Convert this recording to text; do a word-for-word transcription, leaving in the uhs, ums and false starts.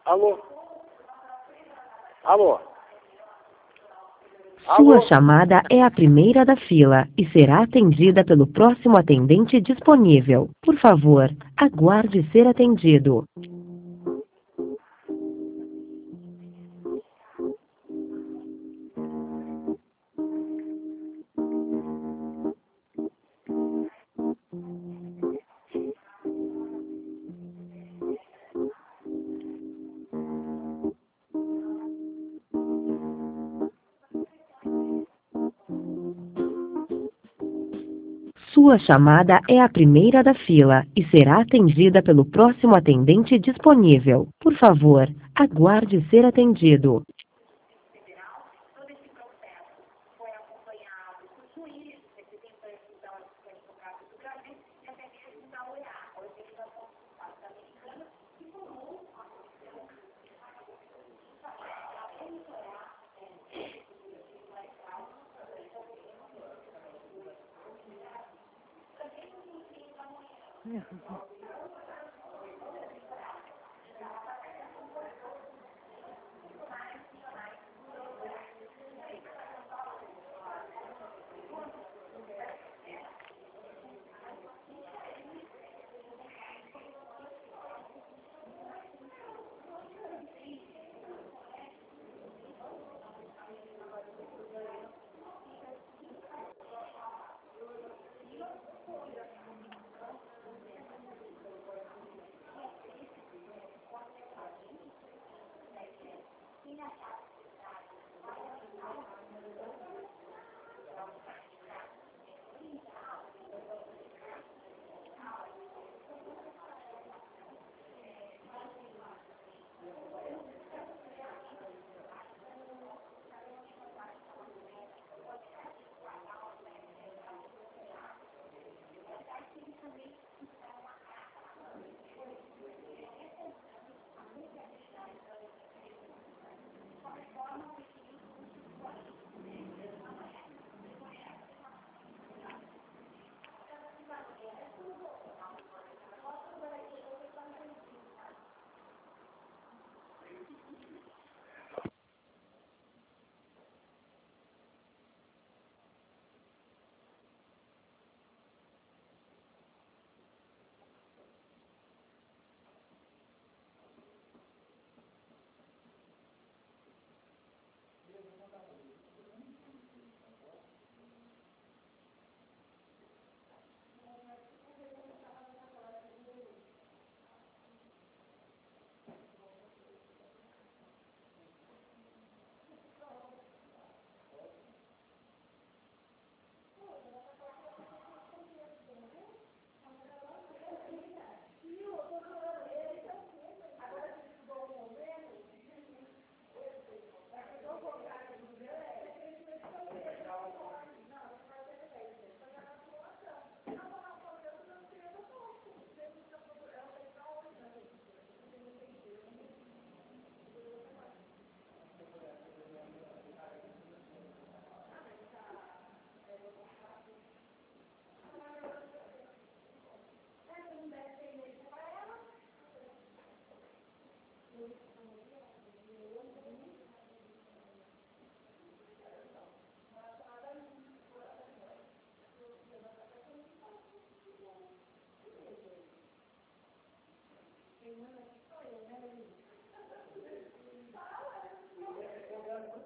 Alô? Alô? Sua Alô? chamada é a primeira da fila e será atendida pelo próximo atendente disponível. Por favor, aguarde ser atendido. Sua chamada é a primeira da fila e será atendida pelo próximo atendente disponível. Por favor, aguarde ser atendido. Thank you.